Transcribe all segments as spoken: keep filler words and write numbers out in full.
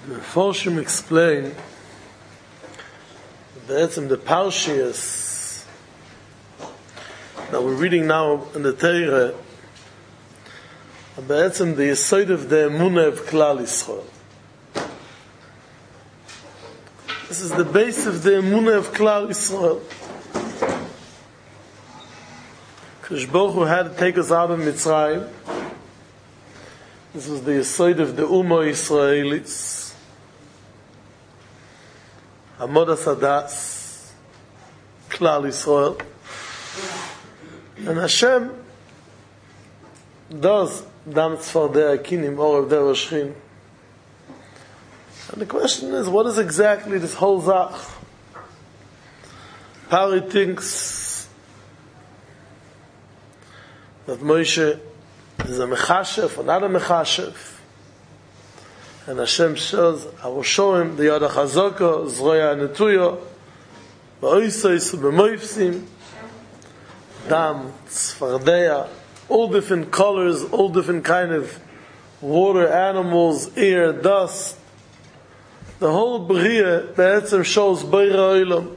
The Mefarshim explain that the Parshias that we're reading now in the Torah, Be'etzem the Yesod of the Emunah of Klal Yisrael. This is the base of the Emunah of Klal Yisrael. Kadosh Baruch Hu had to take us out of Mitzrayim. This was the Yesod of the Ummah Yisraelis. Amodas Hadas, Klal Yisrael. And Hashem does Dam Tzfardei Akinim, Orev Dever Shchin. And the question is, what is exactly this whole Zach? Pari thinks that Moshe is a Mechashev or not a Mechashev. And Hashem says, I will show him the Yad HaChazaka, Zroya Netuya, V'oisos U'B'moifsim, Dam, Tzfardeya, all different colors, all different kind of water, animals, air, dust. The whole B'riya Be'etzem shows Beira Olam.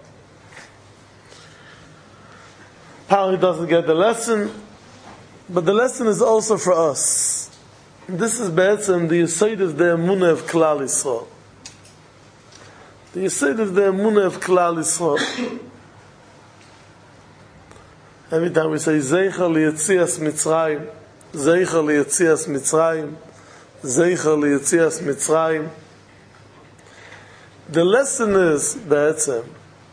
Pari doesn't get the lesson, but the lesson is also for us. This is Be'etzem the Yesod of the Emunah of Klal Yisrael. The Yesod of the Emunah of Klal Yisrael. Every time we say Zeicha liyetzias Mitzrayim, Zeicha liyetzias Mitzrayim, Zeicha liyetzias Mitzrayim. The lesson is Be'etzem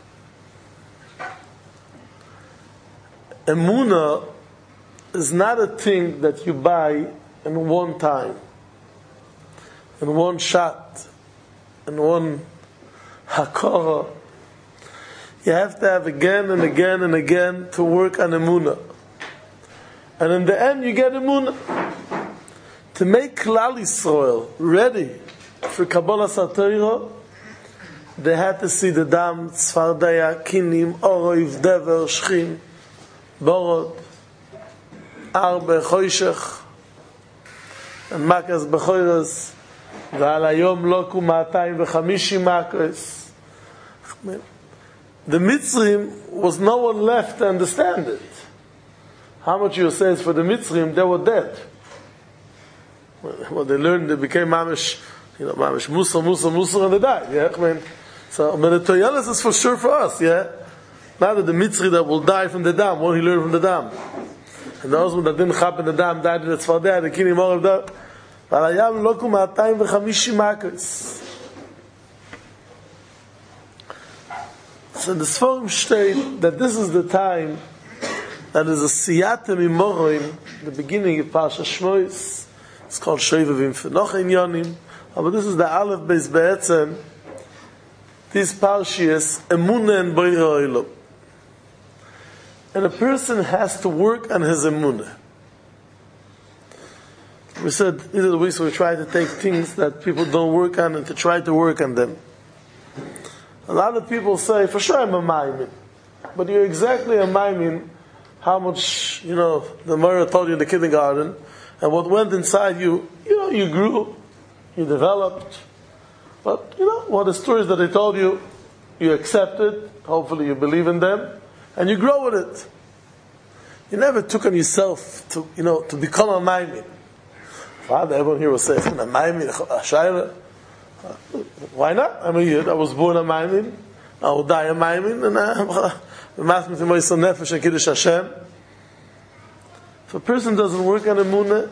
Emunah is not a thing that you buy in one time, in one shot, in one hakara. You have to have again and again and again to work on emunah. And in the end you get emunah. To make Klal Yisrael ready for Kabbalah Satorah, they had to see the Dam, Tzfardeya, Kinim, Oroiv, Dever, Shchin, Borod, Arbe, Choshech, and Makas Bechoros, V'al Hayom Loku Ma'atayim V'chamishi Makos. The Mitzrim was no one left to understand it. How much you say is for the Mitzrim, they were dead. Well, they learned, they became Mamish, you know, Mamish Musa, Musa, Musa, and they died. Yeah, I mean, so, but the Toyelis is for sure for us, yeah? Not that the Mitzri that will die from the Dam, won't he learn from the Dam? And those that didn't happen, the Dam died in the Tzfardeya, the Kinim all of that. V'al Hayom Loku Ma'atayim V'chamishi Makos. So the Sforim state that this is the time that is a Siyata Mimorim, the beginning of Parsha Shmois. It's called Shevavim Fenoch Inyanim. But this is the Aleph Beis Be'etzem. These Parshias, Emunah and Beira Olam. And a person has to work on his emunah. We said, these are the weeks we try to take things that people don't work on and to try to work on them. A lot of people say, for sure I'm a maimin. But you're exactly a maimin how much, you know, the Mara told you in the kindergarten, and what went inside you, you know, you grew, you developed. But, you know, what the stories that they told you, you accepted, hopefully you believe in them, and you grow with it. You never took on yourself to, you know, to become a maimin. Father, everyone here will say, I'm a maimin, a shayla. Why not? I'm a yid. I was born a maimin. I will die a maimin, and I'm to myself nefesh and kiddush Hashem. If a person doesn't work on emunah,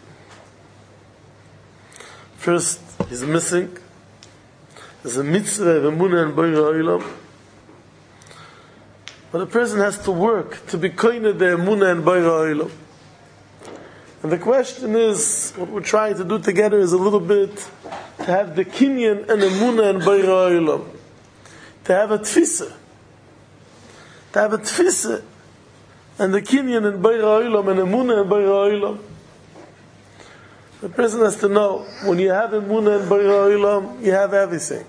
first he's missing. There's a mitzvah of emunah and beira olam. But a person has to work to be koine the emunah and beira olam. And the question is, what we're trying to do together is a little bit to have the kinyan and emunah and beira olam. To have a tfisa. To have a tfisa. And the kinyan and beira olam and emunah and beira olam. The person has to know, when you have emunah and beira olam, you have everything.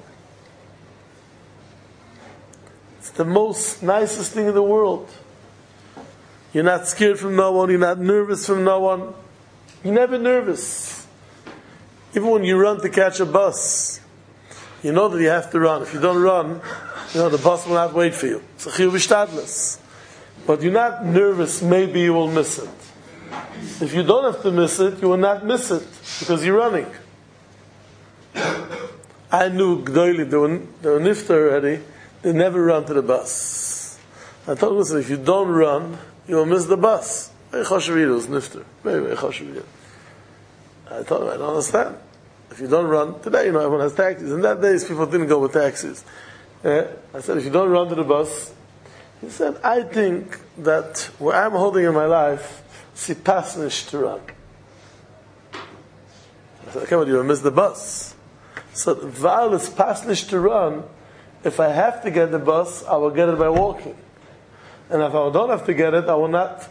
It's the most nicest thing in the world. You're not scared from no one, you're not nervous from no one. You're never nervous. Even when you run to catch a bus, you know that you have to run. If you don't run, you know the bus will not wait for you. It's a chiyuv v'shtadlus. But you're not nervous, maybe you will miss it. If you don't have to miss it, you will not miss it, because you're running. I knew Gdoili, they were, they were nifta already, they never run to the bus. I told them, listen, if you don't run, you will miss the bus. Very choshev was nifta. Very, very choshev. I told him, I don't understand. If you don't run, today, you know, everyone has taxis. In that days, people didn't go with taxis. Uh, I said, if you don't run to the bus, he said, I think that where I'm holding in my life, it's pasnish to run. I said, okay, but you will miss the bus. So, while it's pasnish to run, if I have to get the bus, I will get it by walking. And if I don't have to get it, I will not.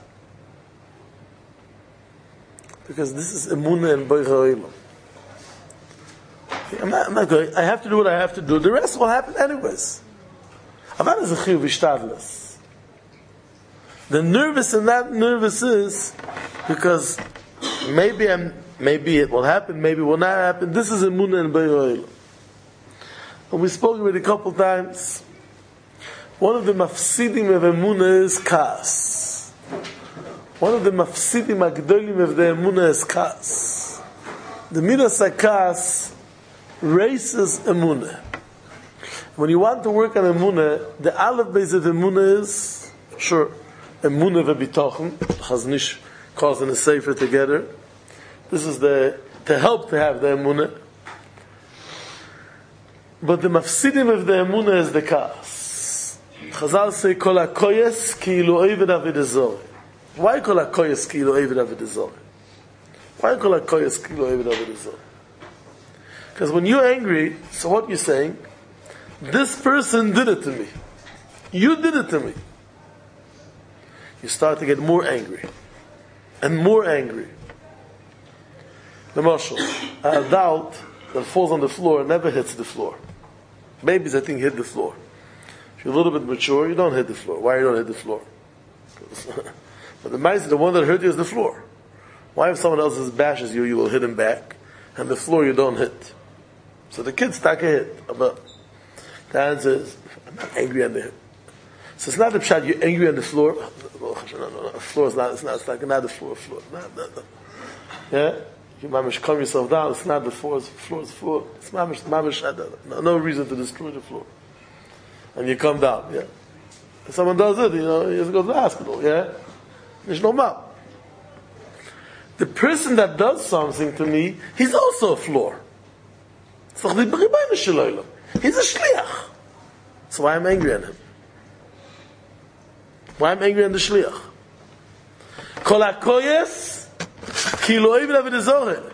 Because this is emunah and boich ha'olam. I'm not, I'm not going, I have to do what I have to do. The rest will happen anyways. Avan is a chiyuv v'shtadlus. The nervous and that nervous is because maybe I'm, maybe it will happen, maybe it will not happen. This is emunah and boich ha'olam. And we spoke about it a couple times. One of the mafsidim of emunah is kas. One of the mafsidim agdolim of the emunah is kas. The midas hakas races emunah. When you want to work on emunah, the aleph base of emunah is, sure, emunah v'bitochen, chaznish causing a sefer together. This is the, to help to have the emunah. But the mafsidim of the emunah is the kas. Chazal say, kol hakoyes ki ilu oived avodah zorah. Why kol hakoyes ki ilu oived avodah zorah? Why kol hakoyes ki ilu oived avodah zorah? Because when you're angry, so what you're saying, this person did it to me. You did it to me. You start to get more angry. And more angry. The marshal, an adult that falls on the floor never hits the floor. Babies, I think, hit the floor. If you're a little bit mature, you don't hit the floor. Why you don't hit the floor? But the mice, the one that hurt you is the floor. Why if someone else bashes you, you will hit him back, and the floor you don't hit? So the kids take a hit. But the answer is, I'm not angry on the hit. So it's not the pshat, you're angry on the floor. No, no, no, the floor is not, it's not, it's like not the floor, floor. No, no, no. Yeah? You mamish calm yourself down, it's not the floor, it's the floor, it's the floor. It's mamish, mamish, no, no reason to destroy the floor. And you come down, yeah. If someone does it, you know, he has to go to the hospital, yeah? There's no mouth. The person that does something to me, he's also a floor. He's a shliach. So why am I angry on him? Why am I angry on the shliach? Kol hakoyes ki lo oived avodah zorah.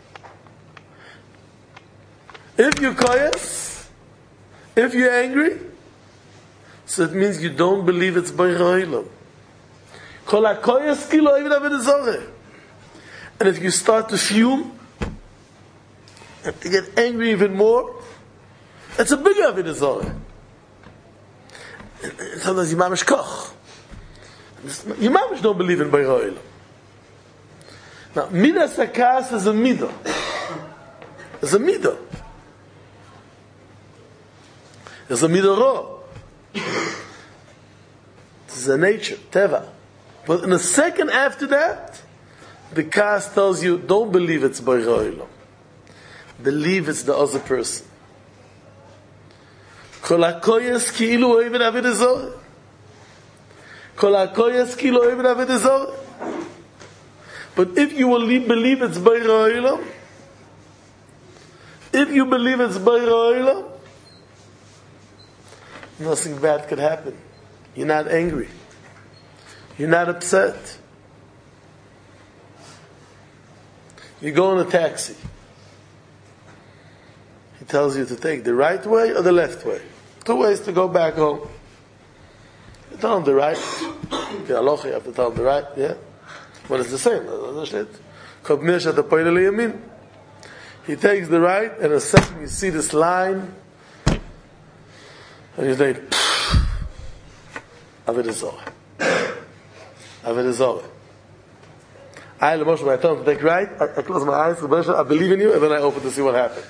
If you're koyes, if you're angry, so it means you don't believe it's boich ha'olam. Kol hakoyes ki lo oived avodah zorah. And if you start to fume, and to get angry even more, it's a bigger avodah zorah. Sometimes you mamish koch. You mamish don't believe in boich ha'olam. Now, midas hakas is a midah. It's a midah. It's a midah ra. It's a nature, teva. But in a second after that, the kas tells you, don't believe it's boich ha'olam. Believe it's the other person. Kol hakoyes ki ilu oived avodah zorah. Kol hakoyes ki ilu oived avodah zorah. But if you will believe it's boich ha'olam, if you believe it's boich ha'olam, nothing bad could happen. You're not angry. You're not upset. You go in a taxi. He tells you to take the right way or the left way. Two ways to go back home. You tell him the right. You have to tell him the right, yeah? Well, it's the same. He takes the right, and in a second you see this line, and you think, avodah zorah. Avodah zorah. I, Moshe, when I tell him to take right, I, I close my eyes, I believe in you, and then I open to see what happened.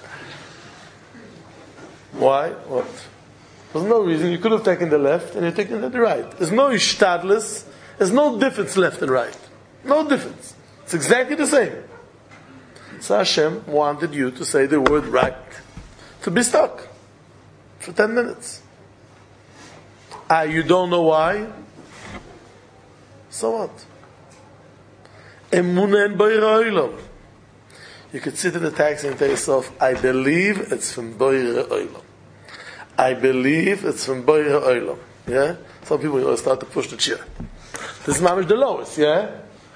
Why? What? There's no reason. You could have taken the left, and you're taking the right. There's no ishtadlus. There's no difference left and right. No difference. It's exactly the same. So Hashem wanted you to say the word right, to be stuck for ten minutes. Ah, you don't know why? So what? Emunah and Boire Olam. You could sit in the taxi and tell yourself, I believe it's from Boire Olam. I believe it's from Boire Olam. Yeah? Some people, you know, start to push the chair. This is mamish the lowest, yeah?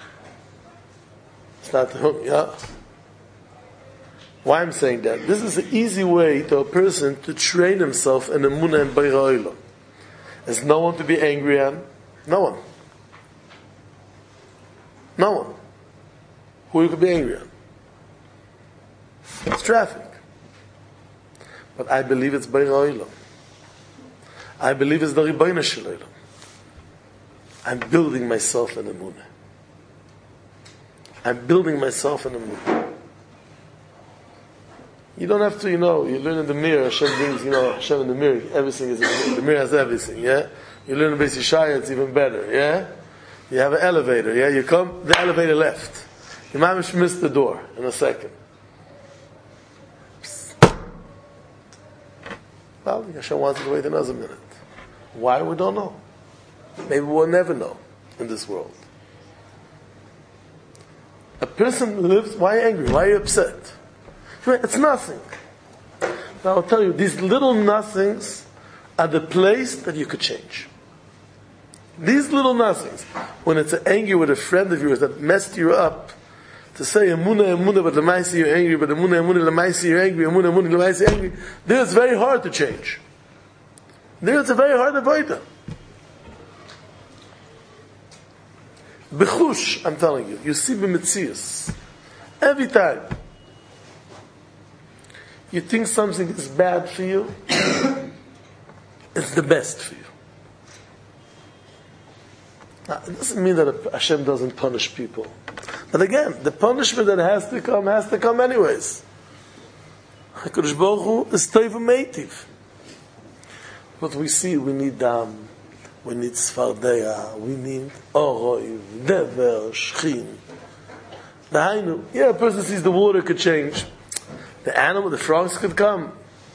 Start to hook, yeah? Why I'm saying that? This is an easy way to a person to train himself in Emunah and Boire Olam. There's no one to be angry at. No one. No one. Who you could be angry at? It's traffic. But I believe it's Boire Olam. I believe it's the Ribono Shel Olam. I'm building myself in Emunah. I'm building myself in Emunah. You don't have to, you know, you learn in the mirror, Hashem brings, you know, Hashem in the mirror, everything is in the mirror. The mirror has everything, yeah? You learn in Beis Yeshaya, it's even better, yeah? You have an elevator, yeah? You come, the elevator left. You might have missed the door in a second. Psst. Well, Hashem wants you to wait another minute. Why? We don't know. Maybe we'll never know in this world. A person lives, why are you angry? Why are you upset? It's nothing. Now I'll tell you, these little nothings are the place that you could change. These little nothings, when it's angry with a friend of yours that messed you up, to say Emunah, Emunah, but Lemaisi you're angry, but Emunah, Emunah, Lemaisi you're angry, Emunah, Emunah, Lemaisi you're angry, there it's very hard to change. There it's a very hard avoider. Bechush, I'm telling you, you see b'metzius. Every time you think something is bad for you, it's the best for you. Now, it doesn't mean that Hashem doesn't punish people. But again, the punishment that has to come, has to come anyways. HaKadosh Baruch Hu is Tov Meitiv. What we see, we need Dam, we need Sfardeya, we need Oroiv, Dever, Shchin. Dahainu, yeah, a person sees the water could change. The animal, the frogs could come.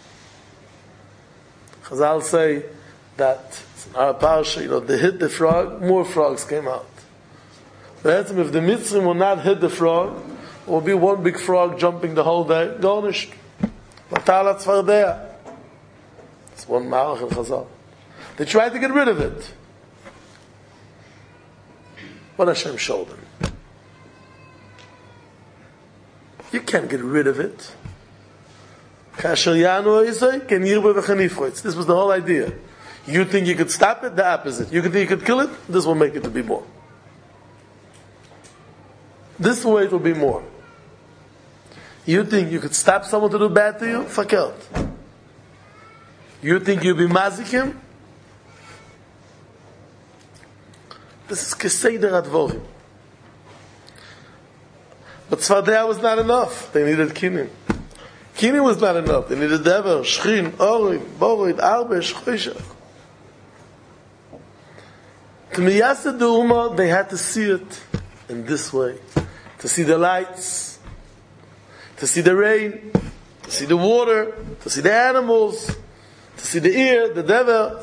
Chazal say that in our parsha, you know, they hit the frog, more frogs came out. But if the Mitzrim will not hit the frog, it will be one big frog jumping the whole day. Garnished. Matala tzvardeya. It's one malach in Chazal. They tried to get rid of it. What Hashem showed them. You can't get rid of it. This was the whole idea. You think you could stop it? The opposite. You think you could kill it? This will make it to be more. This way it will be more. You think you could stop someone to do bad to you? Fakelt. You think you'll be mazikim? This is keseder advorim. But Tzvardeya was not enough. They needed kinim. Kinim was not enough. They needed Dever, Shchin, Orim, Borid, Arbe, Shchoshech. To Miyaseh the Ummah, they had to see it in this way. To see the lights, to see the rain, to see the water, to see the animals, to see the ear, the Dever.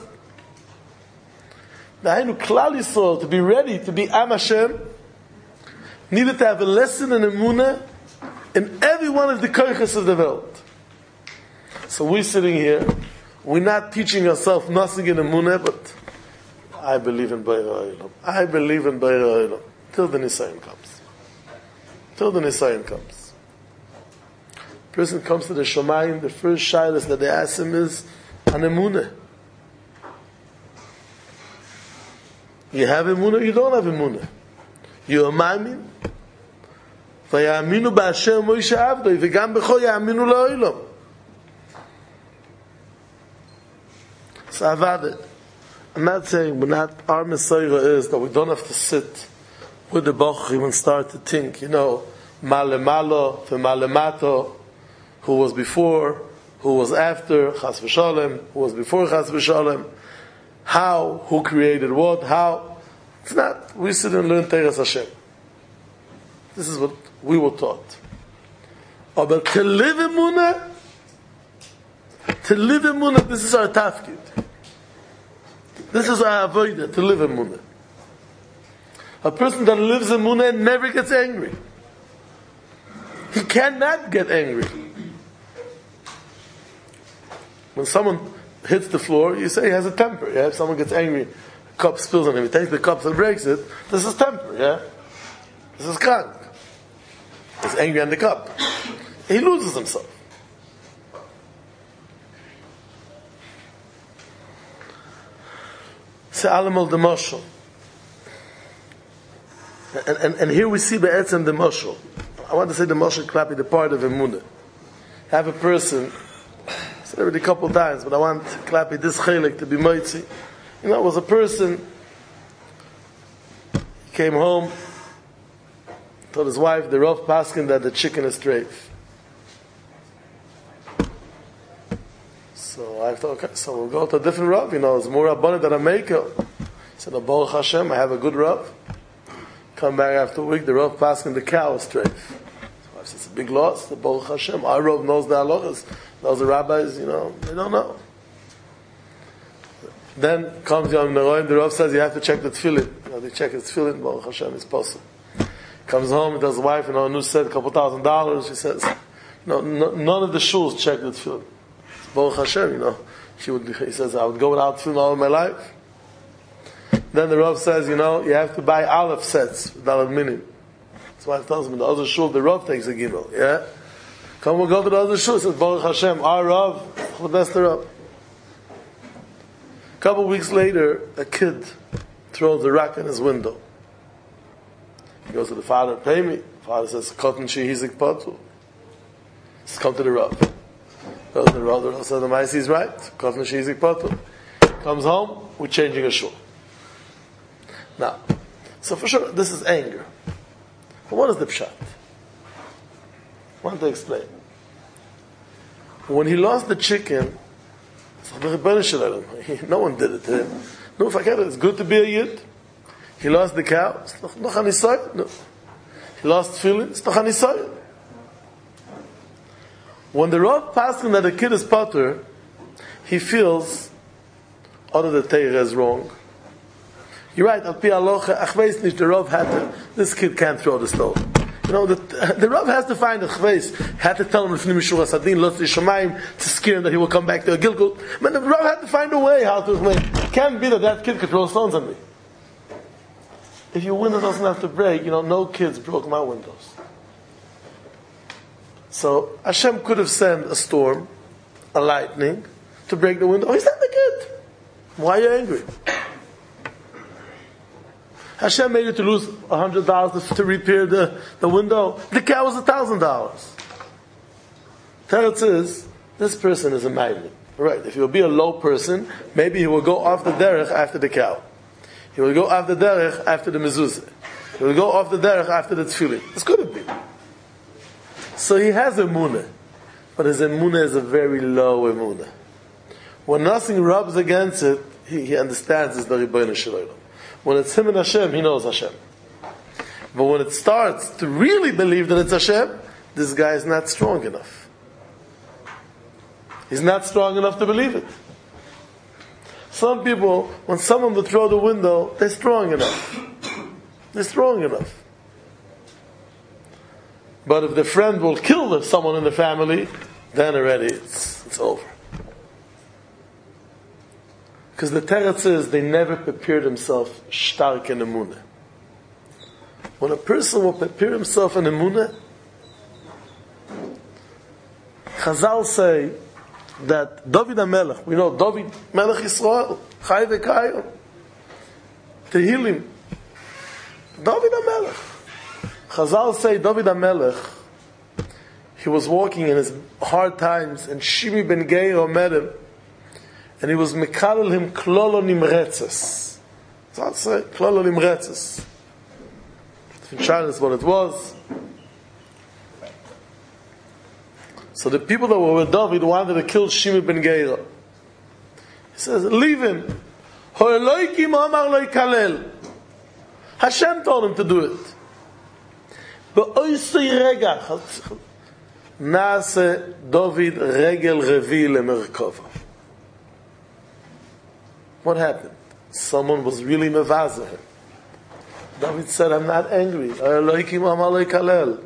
The Hainu Klal Yisrael, to be ready to be Am Hashem, needed to have a lesson in Emunah in every one of the koiches of the world. So we're sitting here, we're not teaching ourselves nothing in Emunah, but I believe in Boire Olam. I believe in Boire Olam. Till the Nisayon comes. Till the Nisayon comes. Person comes to the Shomayim, the first shaylas that they ask him is an Emunah. You have Emunah, you don't have Emunah. You are Ma'amin. ויאמינו באשר מוישה עבדו וגם בכו יאמינו לאוילום. So Avada, I'm not saying we're not, our Messiah is that we don't have to sit With the Bach even start to think, you know, Malemalo to Malemato, who was before, who was after, Chas v'Shalom, who was before Chas v'Shalom, how, who created what, how. It's not, we sit and learn Teres Hashem. This is what we were taught. But to live in Munah, to live in Munah, this is our tafkid. This is our avodah, to live in Munah. A person that lives in Munah never gets angry. He cannot get angry. When someone hits the floor, you say he has a temper. Yeah? If someone gets angry, a cup spills on him, he takes the cup and breaks it. This is temper. Yeah, this is krank. He's angry on the cup. He loses himself. Say Alamal the Mashal. And, and, and here we see Be'etzem the Mashal. I want to say the Mashal Klapi, the part of Emunah. Have a person, I said it already a couple of times, but I want Klapi, this Chelik, to be Moitzi. You know, it was a person, he came home, told his wife, the Rav Paskin, that the chicken is treif. So I thought, okay, so we'll go to a different Rav, you know, it's more abundant than a maker. He said, oh, Baruch Hashem, I have a good Rav. Come back after a week, the Rav Paskin, the cow is treif. So I said, it's a big loss, the Baruch Hashem. Our Rav knows the halachas, knows the rabbis, you know, they don't know. Then comes Yom Neroim, the Rav says, you have to check the tefillin. You know, they check his tefillin, Baruch Hashem, it's possible. Comes home, he tells his wife, you know, a new set, a couple thousand dollars. She says, no, no, none of the shuls check the tefillin. Baruch Hashem, you know. She would, he says, I would go without tefillin all of my life. Then the Rav says, you know, you have to buy aleph sets, dalad minim. His wife tells him, the other shul, the Rav takes a gimel, yeah? Come, we'll go to the other shul. He says, Baruch Hashem, our Rav, that's the Rav. A couple of weeks later, a kid throws a rock in his window. He goes to the father, pay me. The father says, Kotan shi hizik patu. Says, come to the Rav. Goes to the Rav, the Rav says, the Maisi is right. Kotan shi hizik patu. Comes home, we're changing a shul. Now, so for sure, this is anger. But what is the pshat? I want to explain. When he lost the chicken, no one did it to him. No, forget it. It's good to be a yid. He lost the cow. No. He lost feelings. When the Rav passes that the kid is potter, he feels, other the Teirah is wrong. You're right. Al pi alocha, achveis nicht. The Rav had to. This kid can't throw the stone. You know, the, the Rav has to find a chveis. Had to tell him if Nimishur Hasadin lost the Shemaim to scare him that he will come back to a Gilgul. But the Rav had to find a way how to explain. It can't be that that kid could throw stones on me. If your window doesn't have to break, you know, no kids broke my windows. So Hashem could have sent a storm, a lightning, to break the window. Oh, he sent the kid. Why are you angry? Hashem made it to lose a hundred dollars to repair the, the window. The cow was a thousand dollars. Teretz is, this person is a maimon. Right, if he will be a low person, maybe he will go off the derech after the cow. He will go off the derech after the mezuzah. He will go off the derech after the tefillin. This could have been. So he has emunah, but his emunah is a very low emunah. When nothing rubs against it, he, he understands it's the Ribono Shel Olam. When it's him and Hashem, he knows Hashem. But when it starts to really believe that it's Hashem, this guy is not strong enough. He's not strong enough to believe it. Some people, when someone will throw the window, they're strong enough. They're strong enough. But if the friend will kill someone in the family, then already it's, it's over. Because the teretz is, they never prepared themselves stark in emunah. When a person will prepare himself in emunah, Chazal say that David HaMelech, we know David Melech Yisrael, Chai V'Kayo, Tehillim, David HaMelech. Chazal say David HaMelech, he was walking in his hard times, and Shimi ben Geir met him, and he was mekalel him klolo nimretzes. Chazal say klolo nimretzes. Different shaylas what it was. So the people that were with David wanted to kill Shimei ben Gera. He says, leave him. Hashem told him to do it. Nase David regel revi lemerkova. What happened? Someone was really mevazeh him. David said, I'm not angry. Elohim amalei kalel.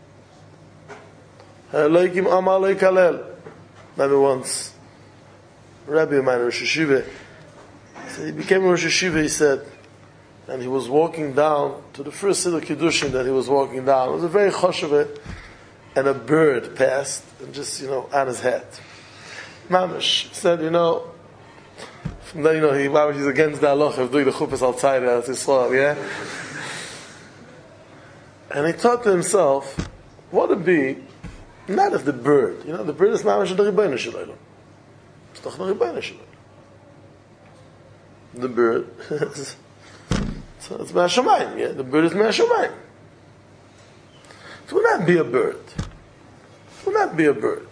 Elohim amalei kalel. Maybe once, Rabbi of mine, Rosh Hashiva, so he became Rosh Hashiva, he said, and he was walking down to the first Siddur Kiddushin that he was walking down. It was a very choshev, and a bird passed, and just, you know, on his head. Mamish said, you know, from then, you know, he, Mamish is against the halacha of doing the chuppahs outside Eretz Yisrael, yeah? And he thought to himself, what would be, not if the bird, you know, the bird is Mamish the Rebbeinu Shalom. It's doch the Rebbeinu Shalom. The bird, so it's Me'ashamayim, yeah? The bird is Me'ashamayim. It will not be a bird. It will not be a bird.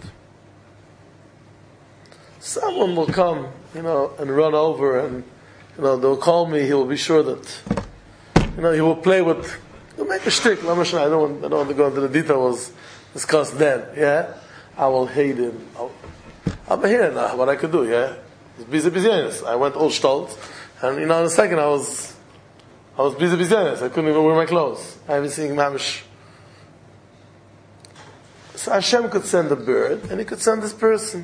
Someone will come, you know, and run over, and, you know, they'll call me. He will be sure that, you know, he will play with, he'll make a shtick. I don't want, I don't want to go into the details discussed then, yeah? I will hate him. I'll, I'll be here now, what I could do, yeah? It's busy, busy. I went all stolz, and, you know, in a second I was, I was busy, busy. I couldn't even wear my clothes. I haven't seen Mamish. So Hashem could send a bird, and He could send this person.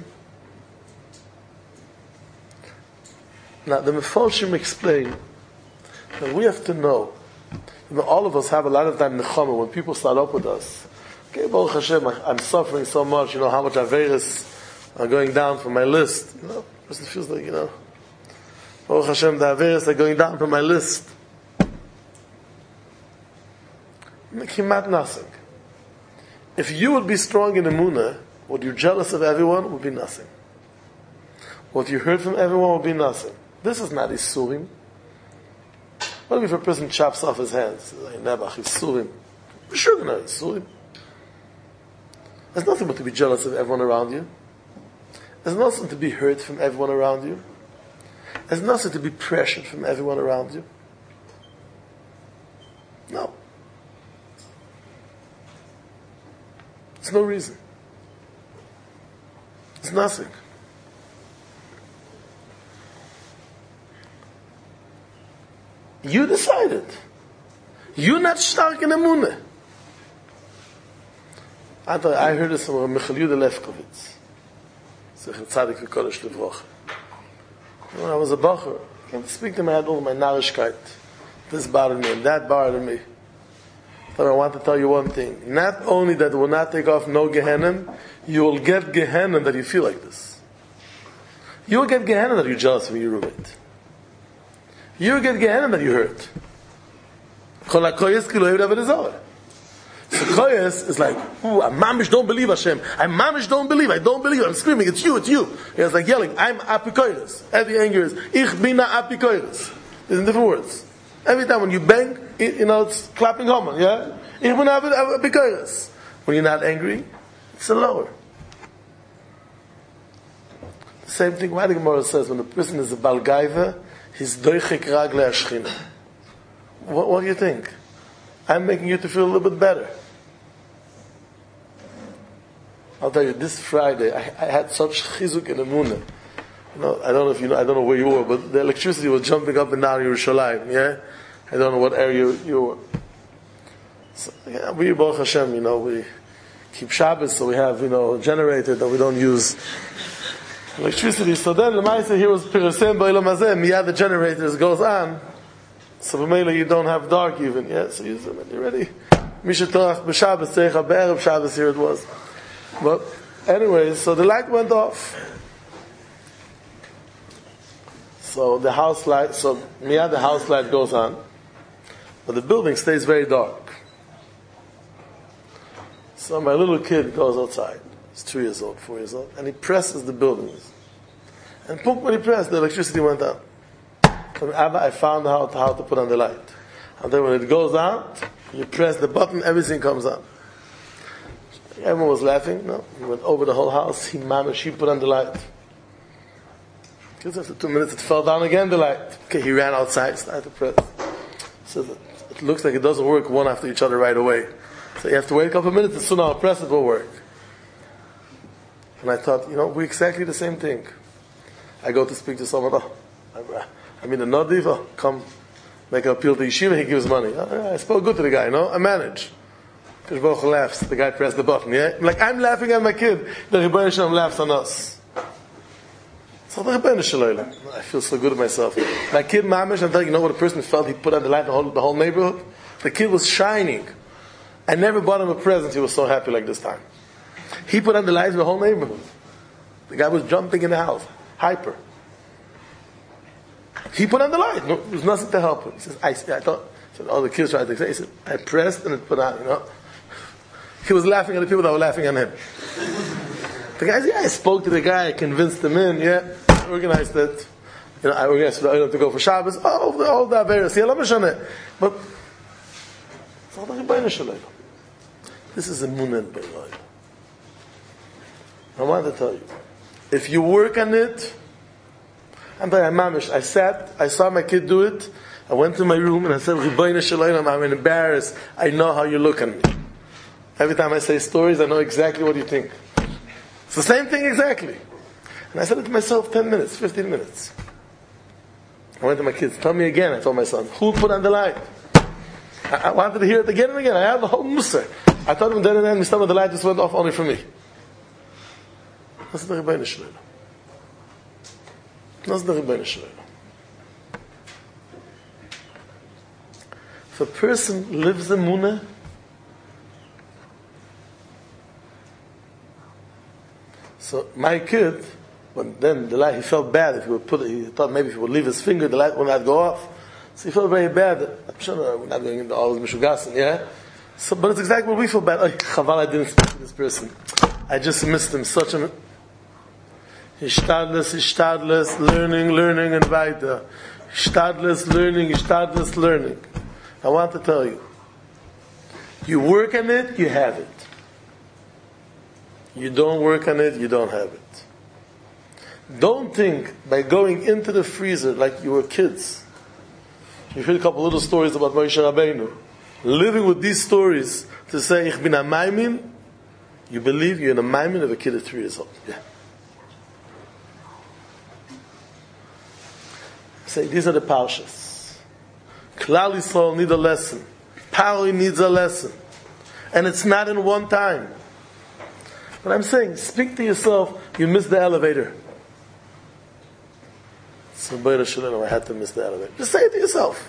Now, the Mefarshim explain that we have to know, you know, all of us have a lot of time nechama when people start up with us. Okay, Baruch Hashem, I'm suffering so much, you know, how much Averis are going down from my list. You know, the person feels like, you know, Baruch Hashem, the Averis are going down from my list. Kimat nothing. If you would be strong in Emunah, what you're jealous of everyone would be nothing. What you heard from everyone would be nothing. This is not Isurim. What if a person chops off his hands? Like, Nebach, Isurim. Sure, no, Isurim. There's nothing but to be jealous of everyone around you. There's nothing to be hurt from everyone around you. There's nothing to be pressured from everyone around you. No. There's no reason. There's nothing. You decided. You're not stark in Emunah. I thought, I heard this from Michal Yudah Lefkovitz. Zecher Tzadik v'Kodesh Livrocha. When I was a bacher, I came to speak to him, I had all my narishkeit. This bothered me, and that bothered me. But I want to tell you one thing. Not only that it will not take off no Gehenna, you will get Gehenna that you feel like this. You will get Gehenna that you're jealous of your roommate. You will get Gehenna that you hurt. So Koyes is like, ooh, I mamish don't believe Hashem. I mamish don't believe. I don't believe. I'm screaming. It's you. It's you. It's like yelling. I'm apikoyres. Every anger is ich bina apikoyres. There's in different words. Every time when you bang, you know, it's clapping Haman, yeah? Ich bina apikoyres. When you're not angry, it's a lower. The same thing. Why the Gemara says when a person is a balgaiva, he's doichik ragle ashchina. What, what do you think? I'm making you to feel a little bit better. I'll tell you, this Friday, I, I had such chizuk in Emunah. You know, I don't know if you know, I don't know where you were, but the electricity was jumping up and down in Yerushalayim, yeah? I don't know what area you were. So, yeah, we, Baruch Hashem, you know, we keep Shabbos, so we have, you know, a generator that we don't use electricity. So then, the Maisa here was Pirasem Ba'ilam Hazeh, Miyad the generators goes on. So B'meila you don't have dark even, yeah? So you you're ready. Misha Torach B'Shabbos, Tzeicha B'Erev Shabbos, here it was. But anyways, so the light went off. So the house light, so Miyad the house light goes on. But the building stays very dark. So my little kid goes outside. He's two years old, four years old. And he presses the buildings. And punk, when he pressed, the electricity went out. So Abba, I found out how to put on the light. And then when it goes out, You press the button, everything comes on. Everyone was laughing. No, he went over the whole house. He mamish, he put on the light. Because after two minutes, it fell down again. The light. Okay, he ran outside, started to press. So that it looks like it doesn't work one after each other right away. So you have to wait a couple of minutes, and soon I'll press it will work. And I thought, you know, we're exactly the same thing. I go to speak to someone. Oh, I mean, the Nadiv, oh, come make an appeal to Yeshiva. He gives money. Oh, I spoke good to the guy. No, I manage. Because Baruch laughs. The guy pressed the button. Yeah, like I'm laughing at my kid. The Rebbeinu Shalom laughs on us. So the Rebbeinu Shalom. I feel so good at myself. My kid, Mamish, I'm telling you, you know what a person felt? He put on the light the whole, the whole neighborhood. The kid was shining. I never bought him a present. He was so happy like this time. He put on the lights in the whole neighborhood. The guy was jumping in the house, hyper. He put on the light. No, there was nothing to help him. He says, I, I thought. So all the kids tried to say. He said, I pressed and it put on. You know. He was laughing at the people that were laughing on him. The guy said, yeah, I spoke to the guy, I convinced him in, yeah, I organized it. You know, I organized for the Olam to go for Shabbos. Oh, the all that various. Yeah, but it's all the Rebbeinu Shalom. This is a Munad B'Eloi. I want to tell you, if you work on it, I'm telling you, I'm mamish. I sat, I saw my kid do it. I went to my room and I said, Rebbeinu Shalom, I'm embarrassed. I know how you look at me. Every time I say stories, I know exactly what you think. It's the same thing exactly. And I said it to myself ten minutes, fifteen minutes. I went to my kids, tell me again, I told my son, who put on the light? I, I wanted to hear it again and again. I have the whole Musar. I told him then and then, some of the light just went off only for me. That's the Rebbeinu Shalom. That's the Rebbeinu Shalom. If a person lives in Munah, so my kid, when then the light, he felt bad if he would put it, he thought maybe if he would leave his finger, the light would not go off. So he felt very bad. I'm sure we're not going into all of Mishugasin, yeah? So, but it's exactly what we feel bad. Oh, Chaval, I didn't speak to this person. I just missed him. Such a... Ishtadless, ishtadless, learning, learning, and weiter. Ishtadless, learning, ishtadless, learning. I want to tell you, you work on it, you have it. You don't work on it, you don't have it. Don't think by going into the freezer like you were kids. You heard a couple little stories about Moshe Rabbeinu. Living with these stories to say, Ich bin a maimin, you believe you're in a maimin of a kid at three years old. Yeah. Say, these are the parshas. Klal Yisrael need a lesson. Pali needs a lesson. And it's not in one time. But I'm saying, speak to yourself, you missed the elevator. So, I had to miss the elevator. Just say it to yourself.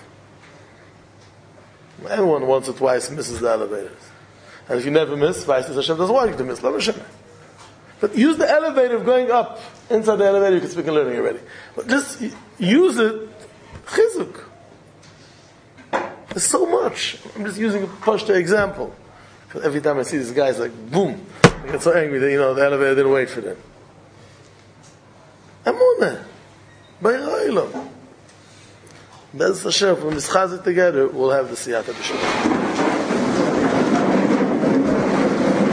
Everyone once or twice misses the elevators. And if you never miss, Hashem doesn't want you to miss. But use the elevator of going up. Inside the elevator, you can speak and learning already. But just use it. Chizuk. There's so much. I'm just using a Pashto example. Because every time I see these guys, like, boom. I get so angry that, you know, the elevator didn't wait for them. Amunah. By Ra'ilom. Bez Hashem, when we schazik together, we'll have the Siyata B'Shem.